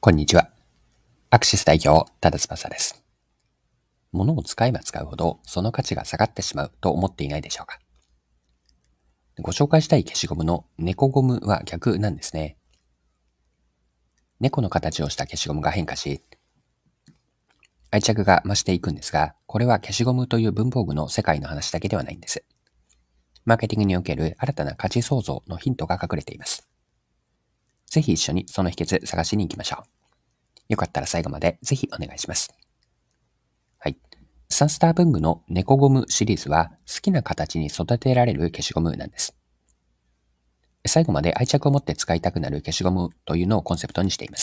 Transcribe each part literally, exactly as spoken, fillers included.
こんにちは。アクシス代表、ただ翼です。物を使えば使うほど、その価値が下がってしまうと思っていないでしょうか。ご紹介したい消しゴムの猫ゴムは逆なんですね。猫の形をした消しゴムが変化し、愛着が増していくんですが、これは消しゴムという文房具の世界の話だけではないんです。マーケティングにおける新たな価値創造のヒントが隠れています。ぜひ一緒にその秘訣探しに行きましょう。よかったら最後までぜひお願いします。はい。サンスター文具の猫ゴムシリーズは好きな形に育てられる消しゴムなんです。最後まで愛着を持って使いたくなる消しゴムというのをコンセプトにしています。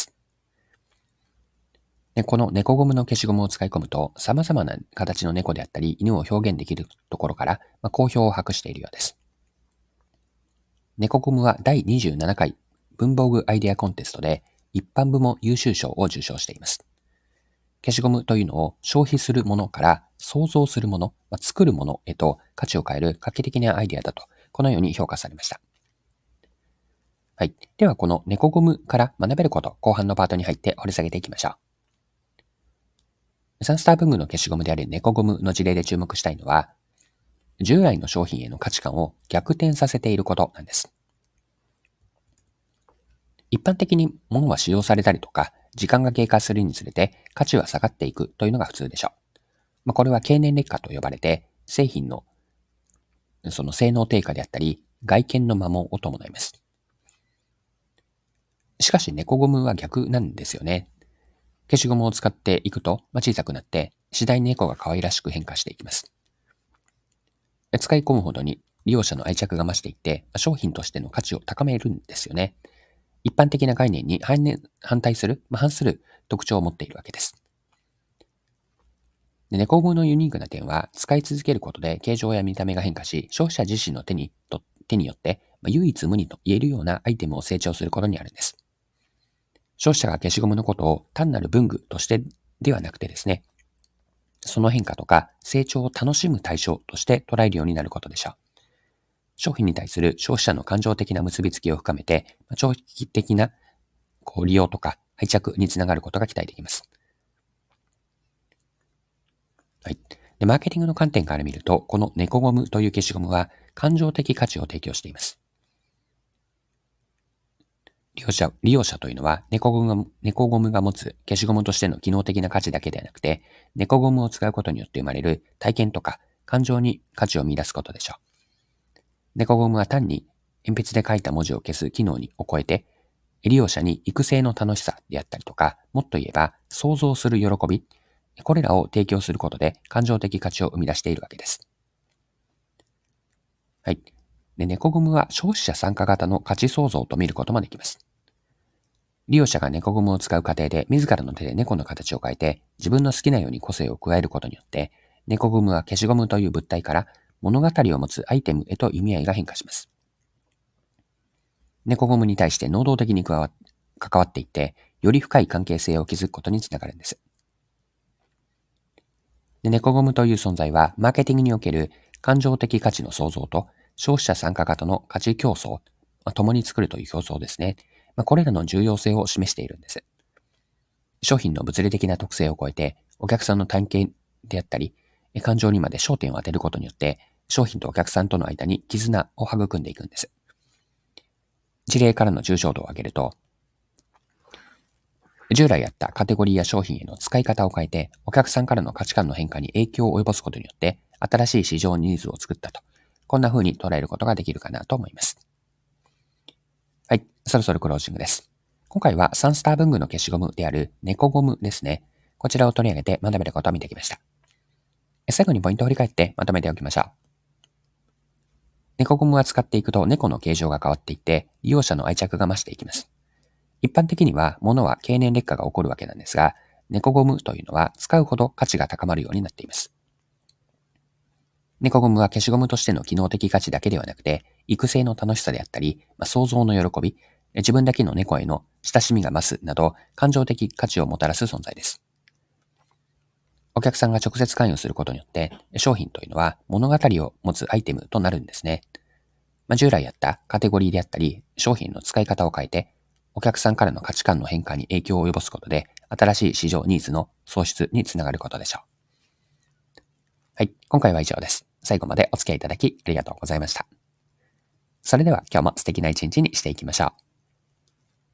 でこの猫ゴムの消しゴムを使い込むと様々な形の猫であったり犬を表現できるところから、まあ、好評を博しているようです。猫ゴムはだいにじゅうななかい文房具アイデアコンテストで一般部門優秀賞を受賞しています。消しゴムというのを消費するものから創造するもの、まあ、作るものへと価値を変える画期的なアイデアだと、このように評価されました。はい。では、この猫ゴムから学べること、後半のパートに入って掘り下げていきましょう。サンスター文具の消しゴムである猫ゴムの事例で注目したいのは、従来の商品への価値観を逆転させていることなんです。一般的に物は使用されたりとか、時間が経過するにつれて価値は下がっていくというのが普通でしょう。まあ、これは経年劣化と呼ばれて、製品のその性能低下であったり、外見の摩耗を伴います。しかし猫ゴムは逆なんですよね。消しゴムを使っていくと、まあ、小さくなって、次第に猫が可愛らしく変化していきます。使い込むほどに利用者の愛着が増していって、商品としての価値を高めるんですよね。一般的な概念に反対する、まあ、反する特徴を持っているわけです。で猫ゴムのユニークな点は、使い続けることで形状や見た目が変化し、消費者自身の手にと手によって、まあ、唯一無二と言えるようなアイテムを成長することにあるんです。消費者が消しゴムのことを単なる文具としてではなくてですね、その変化とか成長を楽しむ対象として捉えるようになることでしょう。商品に対する消費者の感情的な結びつきを深めて、長期的なこう利用とか愛着につながることが期待できます。はい。で、マーケティングの観点から見ると、この猫ゴムという消しゴムは感情的価値を提供しています。利用者、利用者というのは猫ゴムが、猫ゴムが持つ消しゴムとしての機能的な価値だけではなくて、猫ゴムを使うことによって生まれる体験とか感情に価値を見出すことでしょう。猫ゴムは単に鉛筆で書いた文字を消す機能にを超えて、利用者に育成の楽しさであったりとか、もっと言えば想像する喜び、これらを提供することで感情的価値を生み出しているわけです。はい。で、猫ゴムは消費者参加型の価値創造と見ることもできます。利用者が猫ゴムを使う過程で自らの手で猫の形を変えて自分の好きなように個性を加えることによって、猫ゴムは消しゴムという物体から物語を持つアイテムへと意味合いが変化します。猫ゴムに対して能動的に加わ関わっていって、より深い関係性を築くことにつながるんです。で猫ゴムという存在は、マーケティングにおける感情的価値の創造と消費者参加型の価値競争、まあ、共に作るという競争ですね。まあ、これらの重要性を示しているんです。商品の物理的な特性を超えて、お客さんの体験であったり、感情にまで焦点を当てることによって、商品とお客さんとの間に絆を育んでいくんです。事例からの抽象度を上げると、従来あったカテゴリーや商品への使い方を変えて、お客さんからの価値観の変化に影響を及ぼすことによって、新しい市場ニーズを作ったと。こんな風に捉えることができるかなと思います。はい、そろそろクロージングです。今回はサンスター文具の消しゴムである猫ゴムですね。こちらを取り上げて学べることを見てきました。最後にポイントを振り返ってまとめておきましょう。猫ゴムは使っていくと猫の形状が変わっていって、利用者の愛着が増していきます。一般的には物は経年劣化が起こるわけなんですが、猫ゴムというのは使うほど価値が高まるようになっています。猫ゴムは消しゴムとしての機能的価値だけではなくて、育成の楽しさであったり、まあ、想像の喜び、自分だけの猫への親しみが増すなど、感情的価値をもたらす存在です。お客さんが直接関与することによって、商品というのは物語を持つアイテムとなるんですね。まあ、従来あったカテゴリーであったり、商品の使い方を変えて、 お客さんからの価値観の変化に影響を及ぼすことで、新しい市場ニーズの創出につながることでしょう。はい、今回は以上です。最後までお付き合いいただきありがとうございました。それでは今日も素敵な一日にしていきましょう。